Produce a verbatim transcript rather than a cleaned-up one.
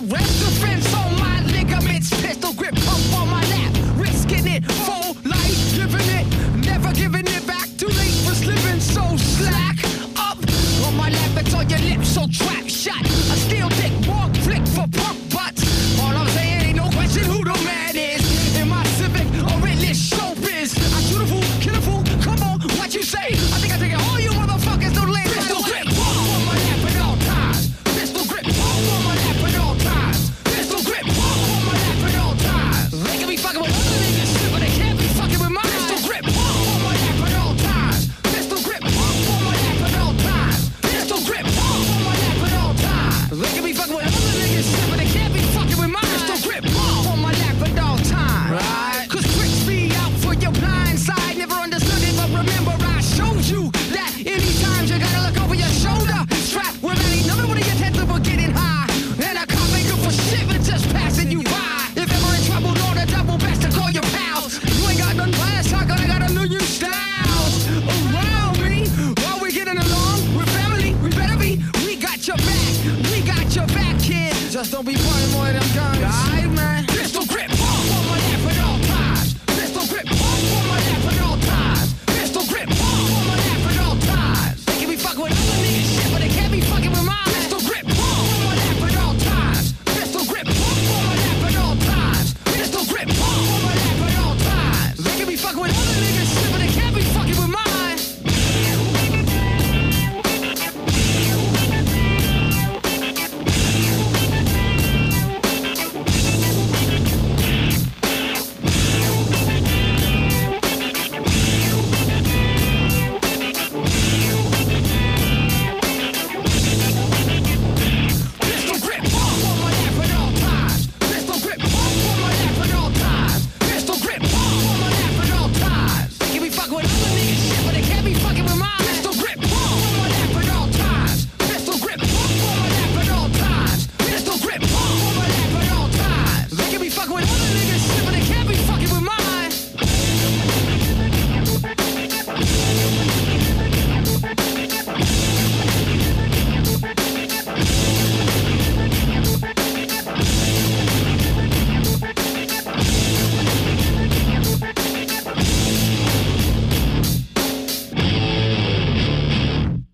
rest defense on my ligaments. Pistol grip, pump on my lap. Risking it, full life, giving it. Never giving it back. Too late for slipping, so slack up. On my lap, it's on your lips, so trap shot. A steel dick, walk, flick for pump butts. All I'm saying ain't no question who the man is. In my Civic or English showbiz. I shoot a fool, kill a fool, come on, what you say? I think I take it all you motherfuckers don't land. Pistol grip, walk on my lap at all times. Pistol grip, walk on my lap at all times. Pistol grip, walk on my lap at all times. They can be fucking with other niggas shit, but they can't be fucking with mine. Pistol grip, walk on my lap at all times. Pistol grip, walk on my lap at all times. Pistol grip, walk on my lap at all times. They can be fucking with other niggas shit, but they can't be fucking with mine. Pistol grip, walk on my lap at all times. Right? Cause tricks be out for your blind side. Never understood it, but remember I showed you that anytime you gotta look over your shoulder. Strap where that ain't nothing when you get to getting high. And a cop ain't good for shit, but just passing you by. If ever in trouble, know the double best to call your pals. You ain't got none glass, I gotta got a million styles around me. While we getting along with family, we better be. We got your back, we got your back, kid. Just don't be pointing more of them guns. Alright, man.